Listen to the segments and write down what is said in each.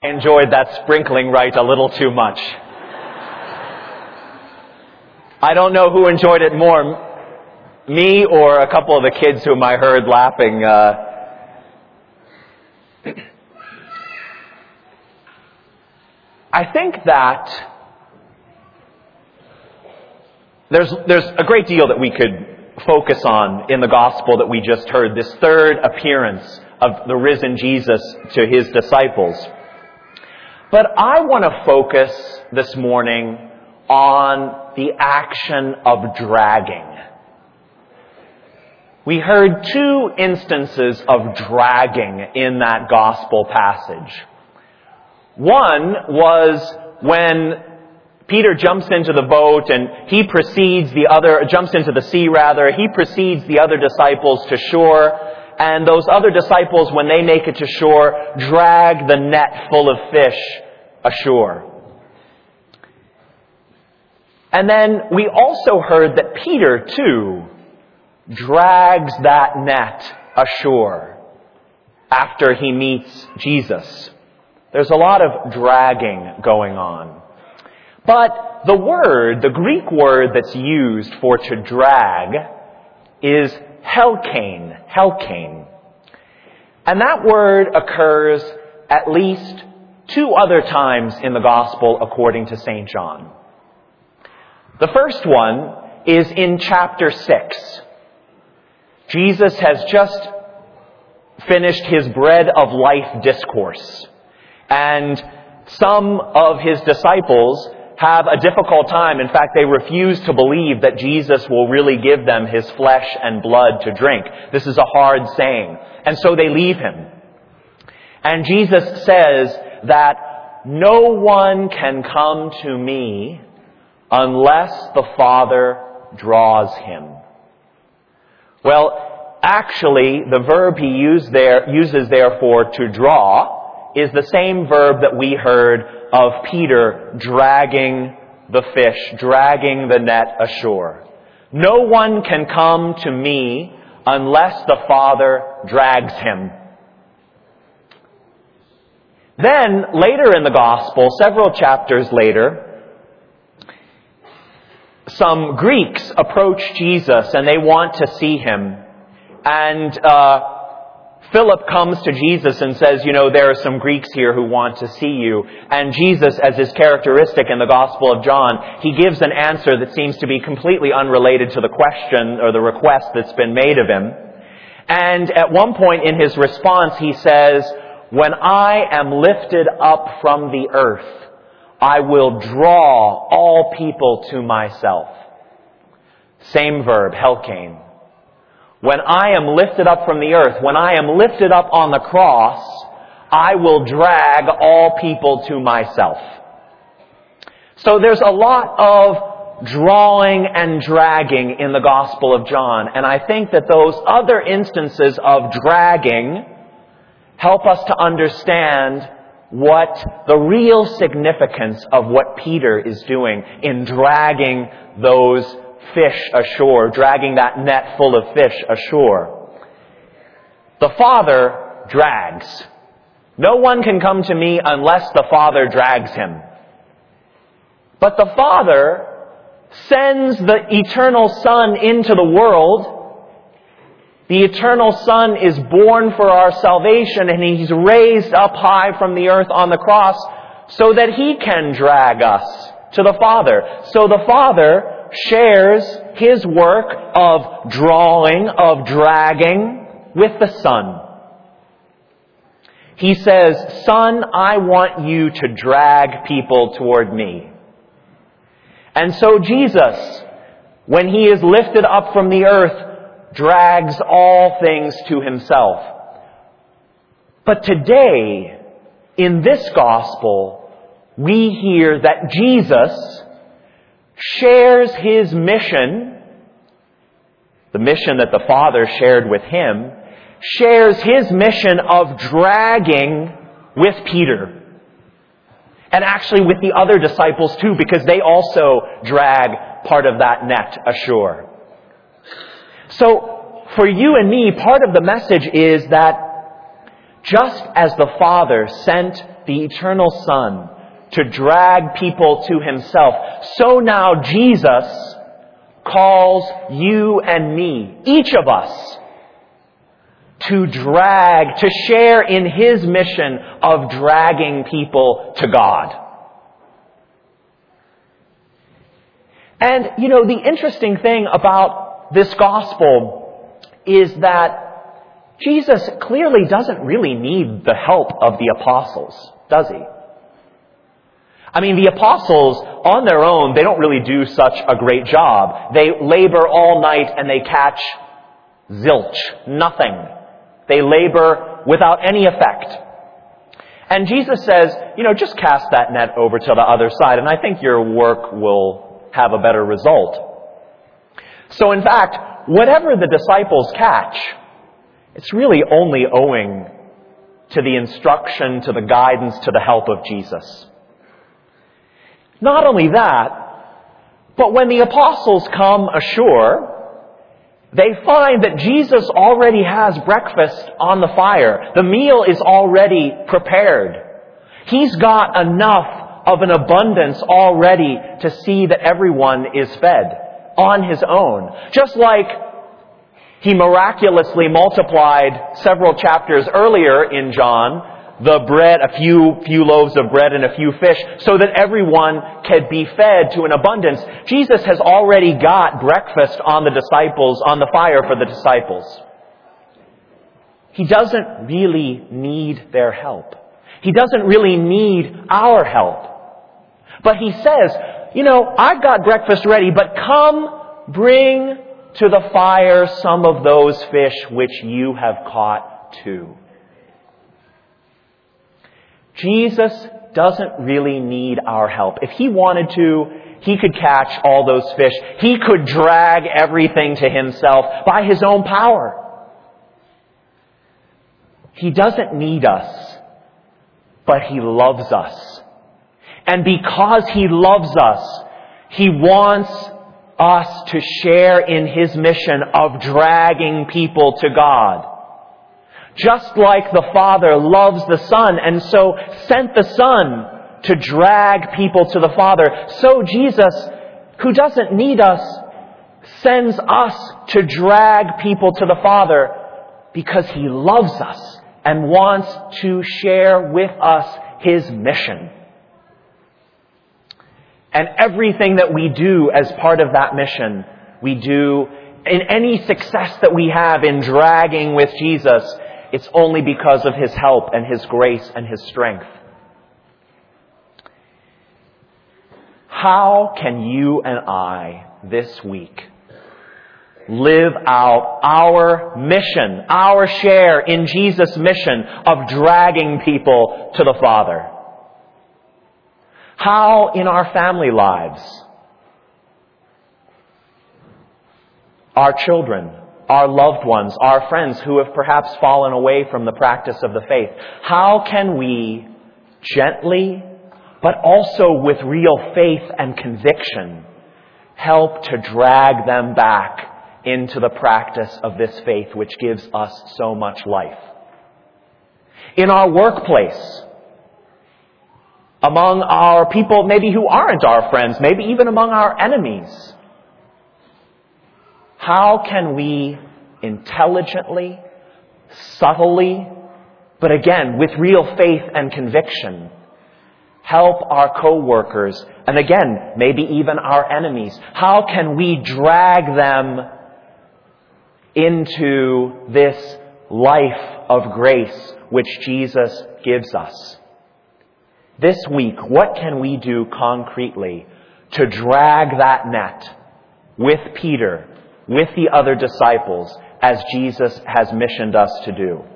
I enjoyed that sprinkling right a little too much. I don't know who enjoyed it more, me or a couple of the kids whom I heard laughing. I think that there's a great deal that we could focus on in the gospel that we just heard, this third appearance of the risen Jesus to his disciples. But I want to focus this morning on the action of dragging. We heard two instances of dragging in that gospel passage. One was when Peter jumps into the boat and he jumps into the sea rather. He precedes the other disciples to shore. And those other disciples, when they make it to shore, drag the net full of fish ashore. And then we also heard that Peter, too, drags that net ashore after he meets Jesus. There's a lot of dragging going on. But the Greek word that's used for to drag is helkane. And that word occurs at least 2 other times in the Gospel according to St. John. The first one is in chapter 6. Jesus has just finished his bread of life discourse. And some of his disciples have a difficult time. In fact, they refuse to believe that Jesus will really give them his flesh and blood to drink. This is a hard saying. And so they leave him. And Jesus says that no one can come to me unless the Father draws him. Well, actually, the verb he uses therefore to draw is the same verb that we heard of Peter dragging the fish, dragging the net ashore. No one can come to me unless the Father drags him. Then, later in the Gospel, several chapters later, some Greeks approach Jesus and they want to see him. And Philip comes to Jesus and says, there are some Greeks here who want to see you. And Jesus, as is characteristic in the Gospel of John, he gives an answer that seems to be completely unrelated to the question or the request that's been made of him. And at one point in his response, he says, "When I am lifted up from the earth, I will draw all people to myself." Same verb, helkane. When I am lifted up from the earth, when I am lifted up on the cross, I will drag all people to myself. So there's a lot of drawing and dragging in the Gospel of John. And I think that those other instances of dragging help us to understand what the real significance of what Peter is doing in dragging those fish ashore, dragging that net full of fish ashore. The Father drags. No one can come to me unless the Father drags him. But the Father sends the eternal Son into the world. The eternal Son is born for our salvation, and he's raised up high from the earth on the cross so that he can drag us to the Father. So the Father shares his work of drawing, of dragging with the Son. He says, "Son, I want you to drag people toward me." And so Jesus, when he is lifted up from the earth, drags all things to himself. But today, in this gospel, we hear that Jesus shares his mission, the mission that the Father shared with him, shares his mission of dragging with Peter. And actually with the other disciples too, because they also drag part of that net ashore. So, for you and me, part of the message is that just as the Father sent the eternal Son, to drag people to himself, so now Jesus calls you and me, each of us, to share in his mission of dragging people to God. And, the interesting thing about this gospel is that Jesus clearly doesn't really need the help of the apostles, does he? I mean, the apostles, on their own, they don't really do such a great job. They labor all night and they catch zilch, nothing. They labor without any effect. And Jesus says, just cast that net over to the other side, and I think your work will have a better result. So in fact, whatever the disciples catch, it's really only owing to the instruction, to the guidance, to the help of Jesus. Not only that, but when the apostles come ashore, they find that Jesus already has breakfast on the fire. The meal is already prepared. He's got enough of an abundance already to see that everyone is fed on his own. Just like he miraculously multiplied several chapters earlier in John, the bread, a few loaves of bread and a few fish, so that everyone could be fed to an abundance. Jesus has already got breakfast on the fire for the disciples. He doesn't really need their help. He doesn't really need our help. But he says, I've got breakfast ready, but come bring to the fire some of those fish which you have caught too. Jesus doesn't really need our help. If he wanted to, he could catch all those fish. He could drag everything to himself by his own power. He doesn't need us, but he loves us. And because he loves us, he wants us to share in his mission of dragging people to God. Just like the Father loves the Son and so sent the Son to drag people to the Father, so Jesus, who doesn't need us, sends us to drag people to the Father because he loves us and wants to share with us his mission. And everything that we do as part of that mission, we do in any success that we have in dragging with Jesus, it's only because of his help and his grace and his strength. How can you and I this week live out our mission, our share in Jesus' mission of dragging people to the Father? How in our family lives, our children, our loved ones, our friends who have perhaps fallen away from the practice of the faith, how can we gently, but also with real faith and conviction, help to drag them back into the practice of this faith which gives us so much life? In our workplace, among our people maybe who aren't our friends, maybe even among our enemies, how can we intelligently, subtly, but again, with real faith and conviction, help our co-workers, and again, maybe even our enemies? How can we drag them into this life of grace which Jesus gives us? This week, what can we do concretely to drag that net with Peter, with the other disciples, as Jesus has missioned us to do?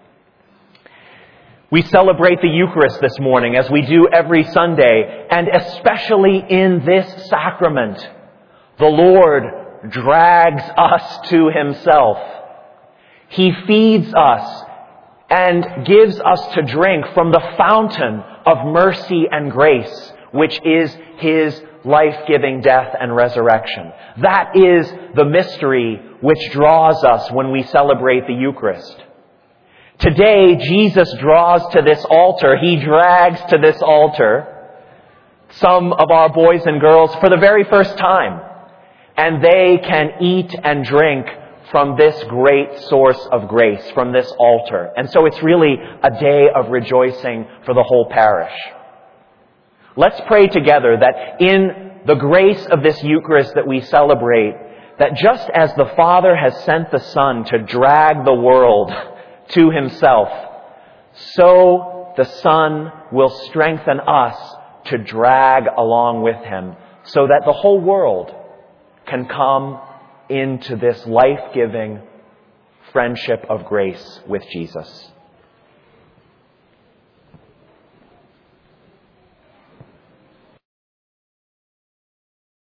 We celebrate the Eucharist this morning, as we do every Sunday, and especially in this sacrament, the Lord drags us to himself. He feeds us and gives us to drink from the fountain of mercy and grace, which is his life-giving death and resurrection. That is the mystery which draws us when we celebrate the Eucharist. Today, Jesus draws to this altar. He drags to this altar some of our boys and girls for the very first time. And they can eat and drink from this great source of grace, from this altar. And so it's really a day of rejoicing for the whole parish. Let's pray together that in the grace of this Eucharist that we celebrate, that just as the Father has sent the Son to drag the world to Himself, so the Son will strengthen us to drag along with Him, so that the whole world can come into this life-giving friendship of grace with Jesus.